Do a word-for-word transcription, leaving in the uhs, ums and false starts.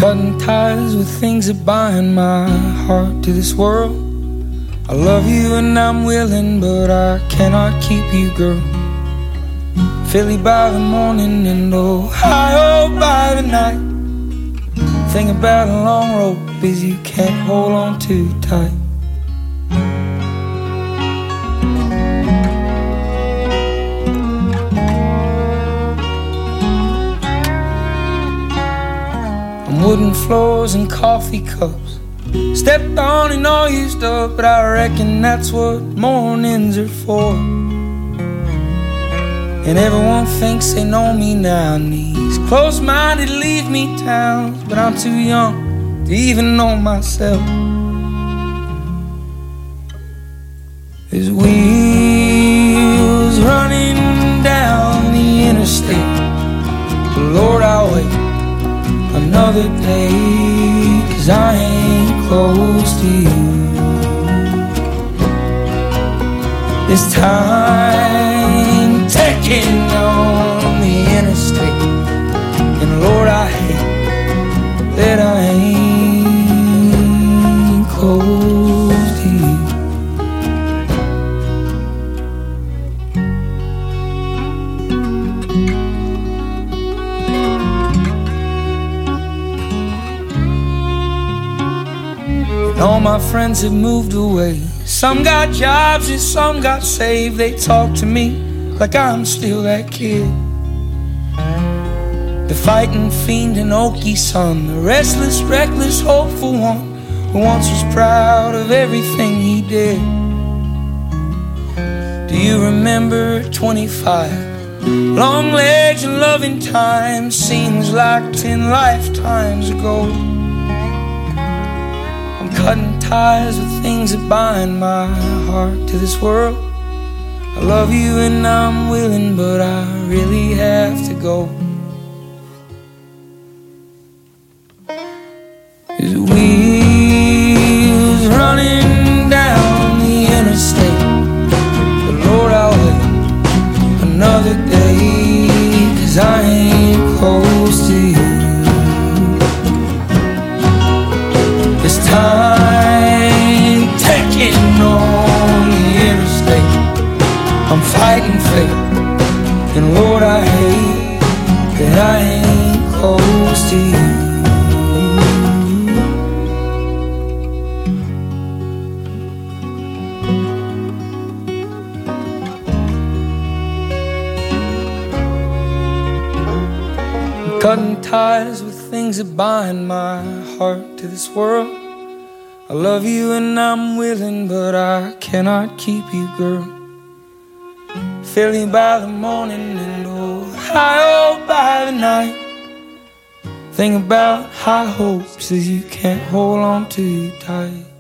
Cutting ties with things that bind my heart to this world. I love you and I'm willing, but I cannot keep you, girl. Philly by the morning and Ohio by the night. Thing about a long rope is you can't hold on too tight. Wooden floors and coffee cups, stepped on and all used up, but I reckon that's what mornings are for. And everyone thinks they know me now, and these close-minded leave me towns, but I'm too young to even know myself. There's wheels running down the interstate, but Lord, I'll wait another day, 'cause I ain't close to you. This time taking on the interstate, and Lord, I hate that I ain't close to you. All my friends have moved away. Some got jobs and some got saved. They talk to me like I'm still that kid, the fighting fiend and Okie son, the restless, reckless, hopeful one who once was proud of everything he did. Do you remember twenty-five? Long legs and loving time seems like ten lifetimes ago. Cutting ties with things that bind my heart to this world. I love you and I'm willing, but I really have to go. There's wheels running down the interstate, but Lord, I'll wait another day, 'cause I ain't close to you. This time taking on the interstate, I'm fighting fate, and Lord, I hate that I ain't close to you. I'm cutting ties with things that bind my heart to this world. I love you and I'm willing, but I cannot keep you, girl. Philly by the morning and Ohio by the night. Thing about high hopes is you can't hold on too tight.